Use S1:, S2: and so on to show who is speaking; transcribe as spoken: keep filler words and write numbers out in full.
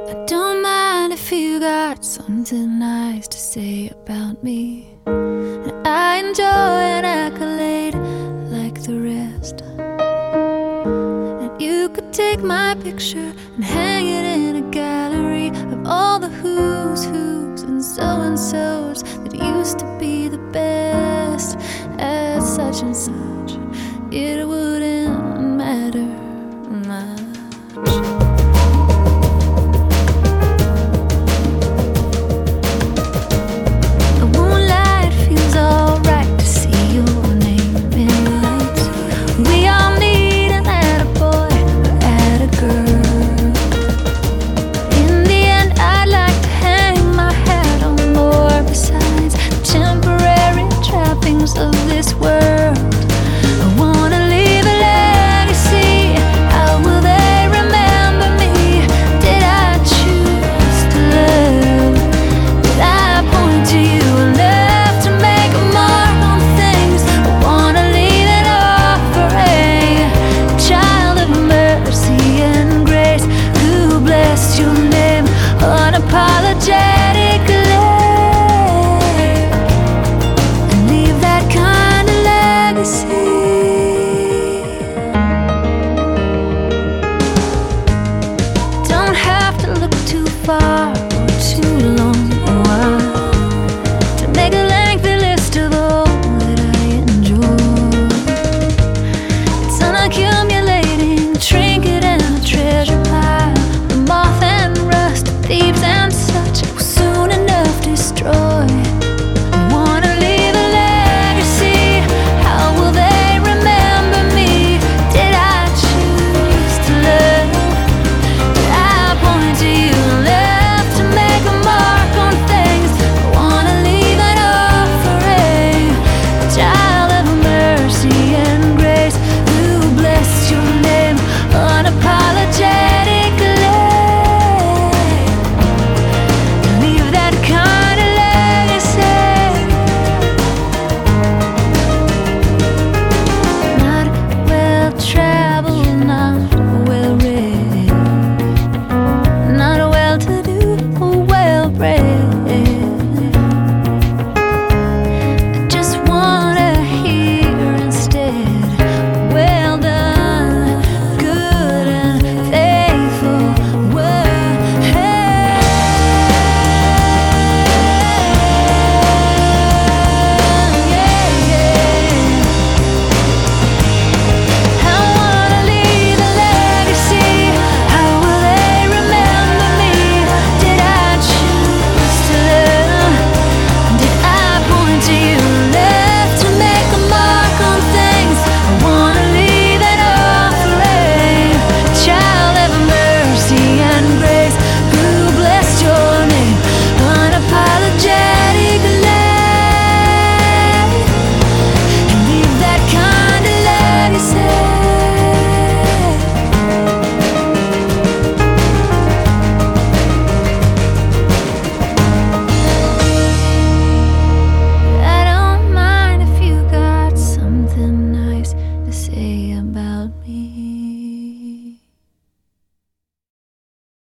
S1: I don't mind if you got something nice to say about me, and I enjoy an accolade like the rest. And you could take my picture and hang it in a gallery of all the who's who's and so-and-sos that used to be the best at such and such. It wouldn't matter much. Of this world, I wanna leave a legacy. How will they remember me? Did I choose to love? Did I point to you enough to make a mark on things? I wanna leave it all for a child of mercy and grace who blessed your name unapologetically. Don't have to look too far